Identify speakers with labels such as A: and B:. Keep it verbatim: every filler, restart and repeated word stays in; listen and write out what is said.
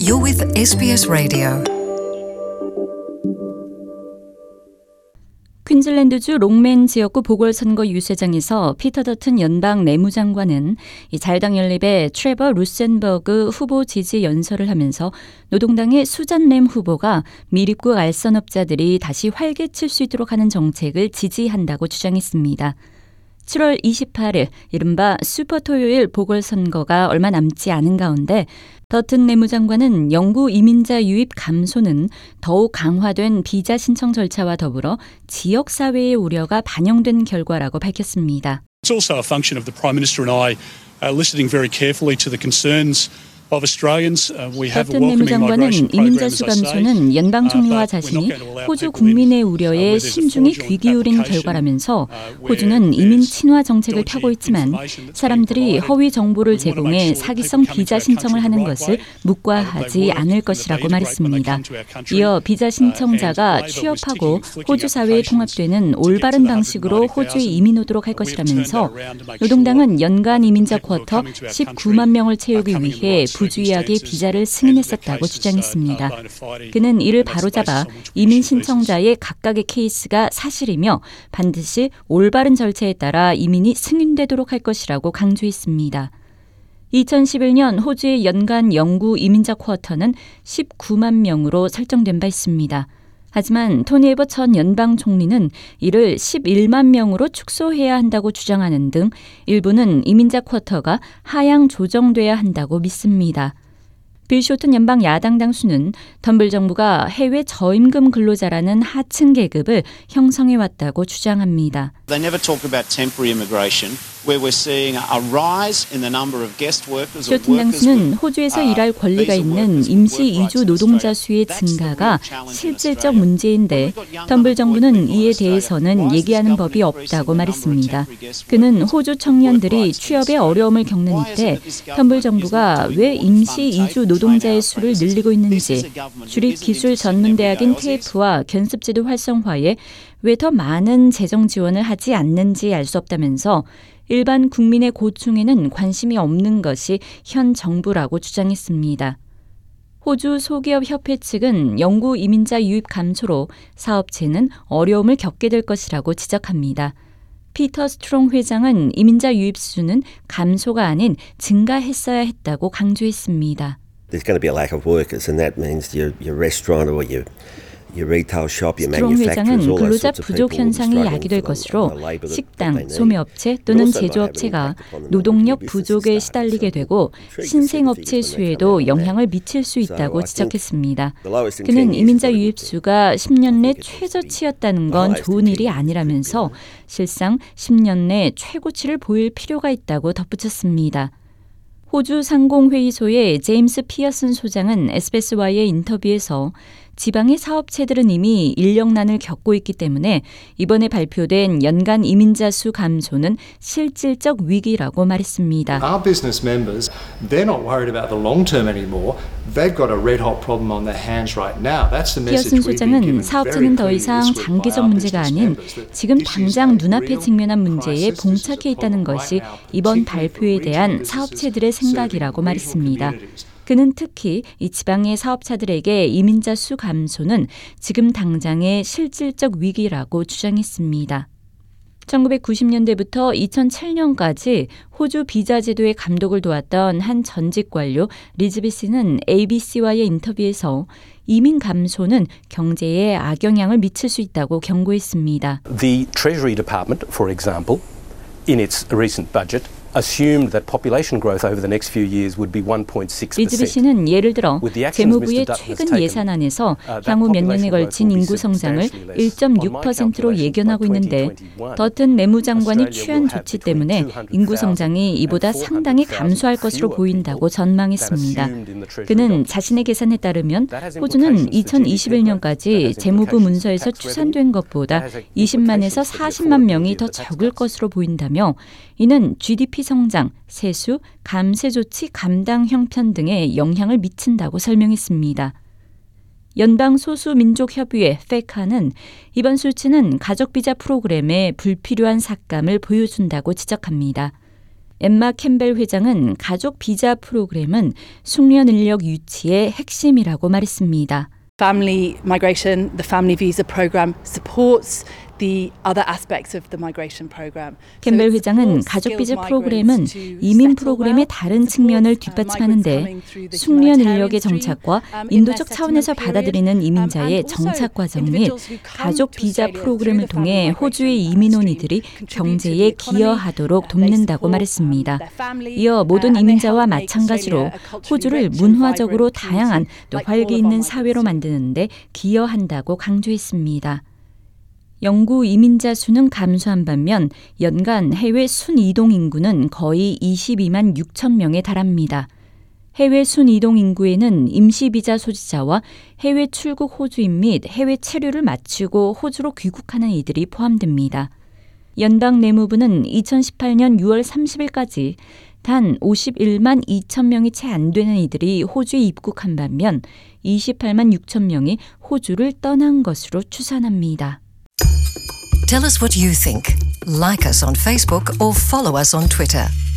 A: You're with 에스비에스 Radio.
B: 퀸즐랜드주 롱맨 지역구 보궐선거 유세장에서 피터 더튼 연방 내무장관은 이 자유당 연립의 트레버 루센버그 후보 지지 연설을 하면서 노동당의 수잔 램 후보가 미립국 알선업자들이 다시 활개칠 수 있도록 하는 정책을 지지한다고 주장했습니다. 칠월 이십팔일 이른바 슈퍼토요일 보궐선거가 얼마 남지 않은 가운데 더튼 내무장관은 영구 이민자 유입 감소는 더욱 강화된 비자 신청 절차와 더불어 지역사회의 우려가 반영된 결과라고 밝혔습니다.
C: It's also a function of the Prime Minister and I uh, listening very carefully to the concerns of Australians. Uh, we have a
B: 더튼
C: welcoming
B: 내무장관은
C: migration program,
B: 이민자
C: as
B: 수
C: I say.
B: 감소는 연방 총리와
C: Uh, but we're
B: 자신이
C: not going to allow
B: 호주
C: people in,
B: 국민의
C: uh,
B: 우려에
C: where there's a
B: 신중히 귀
C: fraudulent
B: 기울인
C: application,
B: 결과라면서
C: uh, where
B: 호주는
C: there's
B: 이민 친화 정책을
C: dodgy
B: 펴고 있지만
C: information that's
B: 사람들이
C: being
B: 허위
C: provided.
B: 정보를
C: We want to
B: 제공해
C: make sure that
B: 사기성
C: people coming
B: 비자
C: to our
B: 신청을
C: country
B: 하는
C: the right
B: 것을
C: way, uh, that
B: 묵과하지
C: they work,
B: 않을
C: that they
B: 것이라고
C: integrate when they
B: 말했습니다.
C: come to our country.
B: 이어 비자 신청자가
C: Uh, and Labor was
B: 취업하고
C: ticking, flicking
B: 호주 사회에
C: applications
B: 통합되는
C: to get to
B: 올바른
C: the
B: 방식으로
C: one hundred ninety
B: 호주에
C: thousand.
B: 이민 오도록 할
C: We have
B: 것이라면서
C: turned that around to make
B: 노동당은
C: sure
B: 연간
C: that
B: 이민자
C: people who are
B: 쿼터
C: coming to our
B: 십구만 명을 채우기
C: are coming in the
B: 위해
C: right
B: 부주의하게
C: circumstances
B: 비자를
C: and
B: 승인했었다고
C: their cases
B: 주장했습니다.
C: are bona fide.
B: 그는 이를
C: And that's the basis
B: 바로잡아
C: on which we
B: 이민
C: issue visas.
B: 신청자의 각각의 케이스가 사실이며 반드시 올바른 절차에 따라 이민이 승인되도록 할 것이라고 강조했습니다. 이천십일년 호주의 연간 영구 이민자 쿼터는 십구만 명으로 설정된 바 있습니다. 하지만 토니 에버 전 연방 총리는 이를 십일만 명으로 축소해야 한다고 주장하는 등 일부는 이민자 쿼터가 하향 조정돼야 한다고 믿습니다. 빌 쇼튼 연방 야당 당수는 텀블 정부가 해외 저임금 근로자라는 하층 계급을 형성해왔다고 주장합니다.
D: They never talk about temporary immigration, where we're seeing a rise in the number of guest workers or
B: 쇼튼
D: workers
B: 당수는
D: with,
B: 호주에서
D: uh,
B: 일할 권리가
D: visa
B: 있는
D: workers with
B: 임시
D: work rights
B: 이주
D: in
B: 노동자
D: Australia.
B: 수의
D: That's the
B: 증가가
D: real challenge in
B: 실질적
D: Australia.
B: 문제인데
D: When we've got young
B: 텀블
D: unemployed
B: 정부는
D: people in
B: 이에
D: Australia,
B: 대해서는
D: why is
B: 얘기하는
D: this
B: 법이
D: government
B: 없다고
D: increasing the number of
B: 말했습니다.
D: temporary guest
B: 그는
D: workers
B: 호주
D: with work
B: 청년들이
D: rights in
B: 취업의
D: Australia?
B: 어려움을 겪는
D: Why is it
B: 이때
D: that this
B: 텀블
D: government
B: 정부가
D: is not
B: 왜
D: doing more to
B: 임시
D: fund
B: 이주
D: TAFE to train
B: 노동자의
D: our
B: 수를
D: apprentices?
B: 늘리고
D: This
B: 있는지
D: is a government that
B: 주립기술
D: isn't interested in
B: 전문대학인
D: everyday Aussies.
B: 테이프와 견습제도 활성화에 왜 더 많은 재정 지원을 하지 않는지 알 수 없다면서 일반 국민의 고충에는 관심이 없는 것이 현 정부라고 주장했습니다. 호주 소기업협회 측은 영구 이민자 유입 감소로 사업체는 어려움을 겪게 될 것이라고 지적합니다. 피터 스트롱 회장은 이민자 유입 수는 감소가 아닌 증가했어야 했다고 강조했습니다.
E: There's going to be a lack of workers, and that means your your restaurant or your your retail shop, your
B: 스트롱
E: manufacturers,
B: 회장은
E: all those
B: 근로자
E: sorts of
B: 부족
E: people
B: 현상이
E: struggling
B: 야기될
E: for the,
B: 것으로
E: the labour that, that
B: 식당,
E: they need.
B: 소매업체
E: It
B: 또는
E: also might have an
B: 제조업체가
E: impact upon the
B: 노동력
E: number of new
B: 부족에
E: businesses
B: 시달리게
E: starting.
B: 되고
E: So I'm intrigued to see the
B: 신생업체
E: figures when they come
B: 수에도
E: out on that.
B: 영향을 미칠 수
E: So
B: 있다고
E: I think
B: 지적했습니다.
E: the lowest in ten
B: 그는
E: years
B: 이민자
E: is not a
B: 유입
E: good thing.
B: 수가 십 년 내
E: I think it has to be
B: 최저치였다는
E: the
B: 건
E: highest
B: 좋은
E: in ten
B: 일이
E: years.
B: 아니라면서 실상 십 년 내 최고치를 보일 필요가 있다고 덧붙였습니다. 호주 상공회의소의 제임스 피어슨 소장은 에스비에스와의 인터뷰에서 지방의 사업체들은 이미 인력난을 겪고 있기 때문에 이번에 발표된 연간 이민자 수 감소는 실질적 위기라고 말했습니다.
F: Our business members, they're not worried about the long term anymore. They've got a red hot problem on their hands right now. That's the message
B: 피어슨
F: we've been
B: 소장은
F: given
B: 사업체는
F: very
B: 더
F: clearly
B: 이상
F: this week by
B: 장기적
F: our
B: 문제가
F: business
B: 아닌
F: members that
B: 지금
F: this is a
B: 당장 눈앞에
F: real
B: 직면한 문제에
F: crisis. This is a
B: 봉착해 있다는
F: problem
B: 것이
F: right now,
B: 이번
F: particularly for
B: 발표에 대한
F: regional
B: 사업체들의
F: businesses
B: 생각이라고
F: serving
B: 말했습니다.
F: regional communities.
B: 그는 특히 이 지방의 사업자들에게 이민자 수 감소는 지금 당장의 실질적 위기라고 주장했습니다. 천구백구십 년대부터 이천칠 년까지 호주 비자 제도의 감독을 도왔던 한 전직 관료 리즈비 씨는 에이비씨와의 인터뷰에서 이민 감소는 경제에 악영향을 미칠 수 있다고 경고했습니다.
G: The Treasury Department, for example, in its recent budget, assumed that population growth over the next few years would be one point six percent.
B: 리즈비 씨는 예를 들어
G: With the actions
B: 재무부의
G: Mister Dutton has
B: 최근
G: taken,
B: 예산안에서
G: uh, that
B: 향후 몇 년에
G: population growth
B: 걸친
G: will be
B: 인구 성장을
G: substantially less.
B: 일 점 육
G: On my
B: 퍼센트로
G: calculations,
B: 예견하고
G: by
B: 있는데
G: twenty twenty-one,
B: 더튼 내무장관이
G: Australia
B: 취한
G: will have
B: 조치
G: between
B: 때문에
G: two hundred
B: 인구
G: thousand
B: 성장이 이보다
G: and
B: 상당히
G: four hundred
B: 감소할
G: thousand
B: 것으로
G: fewer
B: 보인다고
G: people
B: 전망했습니다.
G: than assumed in the Treasury
B: 그는
G: document.
B: 자신의 계산에 따르면
G: That has
B: 호주는
G: implications for
B: 이천이십일
G: That
B: 년까지
G: has
B: 재무부
G: implications
B: 문서에서
G: for tax
B: 추산된
G: revenue.
B: 것보다
G: That has
B: 이십만에서
G: implications for the
B: 사십만 명이
G: affordability
B: 더
G: of the tax
B: 적을
G: cuts.
B: 것으로 보인다며 이는 지디피 성장, 세수, 감세 조치 감당 형편 등에 영향을 미친다고 설명했습니다. 연방 소수민족협의회 페카는 이번 수치는 가족비자 프로그램의 불필요한 삭감을 보여준다고 지적합니다. 엠마 캠벨 회장은 가족 비자 프로그램은 숙련 인력 유치의 핵심이라고 말했습니다.
H: Family migration, the family visa program supports the other aspects of the migration program.
B: 캠벨 회장은 가족 비자 프로그램은 이민 프로그램의 다른 측면을 뒷받침하는데 숙련 인력의 정착과 인도적 차원에서 받아들이는 이민자의 정착 과정 및 가족 비자 프로그램을 통해 호주의 이민원이들이 경제에 기여하도록 돕는다고 말했습니다. 이어 모든 이민자와 마찬가지로 호주를 문화적으로 다양한 또 활기 있는 사회로 만드는 데 기여한다고 강조했습니다. 영구 이민자 수는 감소한 반면 연간 해외 순이동 인구는 거의 이십이만 육천 명에 달합니다. 해외 순이동 인구에는 임시비자 소지자와 해외 출국 호주인 및 해외 체류를 마치고 호주로 귀국하는 이들이 포함됩니다. 연방 내무부는 이천십팔 년 유월 삼십일까지 단 오십일만 이천 명이 채 안 되는 이들이 호주에 입국한 반면 이십팔만 육천 명이 호주를 떠난 것으로 추산합니다.
A: Tell us what you think. Like us on Facebook or follow us on Twitter.